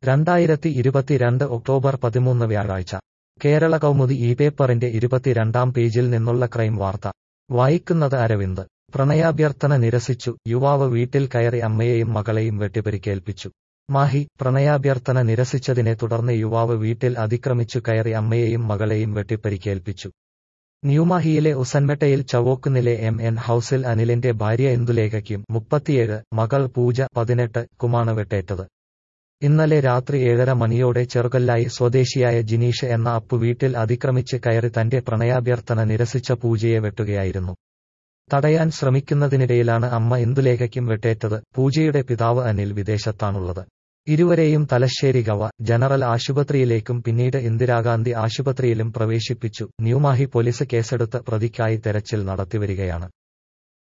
2022 October 13 വ്യാഴാഴ്ച കേരള കൗമുദി ഈ പേപ്പറിന്റെ 22-ാം പേജിൽ നിന്നുള്ള ക്രൈം വാർത്ത വായിക്കുന്നത് അരവിന്ദ്. പ്രണയാഭ്യർത്ഥന നിരസിച്ചു, യുവാവ് വീട്ടിൽ കയറി അമ്മയെയും മകളെയും വെട്ടിപ്പരിക്കേൽപ്പിച്ചു. മാഹി. പ്രണയാഭ്യർത്ഥന നിരസിച്ചതിനെ തുടർന്ന് യുവാവ് വീട്ടിൽ അതിക്രമിച്ചു കയറി അമ്മയെയും മകളെയും വെട്ടിപ്പരിക്കേൽപ്പിച്ചു. ന്യൂമാഹിയിലെ ഉസൻമെട്ടയിൽ ചവോക്കുന്നിലെ എം.എൻ. ഹൌസിൽ അനിലിന്റെ ഭാര്യ ഇന്ദുലേഖയ്ക്കും 37, മകൾ പൂജ 18 ക്കുമാണ് വെട്ടേറ്റത്. ഇന്നലെ രാത്രി 7:30 മണിയോടെ ചെറുകല്ലായി സ്വദേശിയായ ജിനീഷ് എന്ന അപ്പു വീട്ടിൽ അതിക്രമിച്ച് കയറി തന്റെ പ്രണയാഭ്യർത്ഥന നിരസിച്ച പൂജയെ വെട്ടുകയായിരുന്നു. തടയാൻ ശ്രമിക്കുന്നതിനിടയിലാണ് അമ്മ ഇന്ദുലേഖയ്ക്കും വെട്ടേറ്റത്. പൂജയുടെ പിതാവ് അനിൽ വിദേശത്താണുള്ളത്. ഇരുവരെയും തലശ്ശേരി ഗവ. ജനറൽ ആശുപത്രിയിലേക്കും പിന്നീട് ഇന്ദിരാഗാന്ധി ആശുപത്രിയിലും പ്രവേശിപ്പിച്ചു. ന്യൂമാഹി പോലീസ് കേസെടുത്ത് പ്രതിക്കായി തെരച്ചിൽ നടത്തിവരികയാണ്.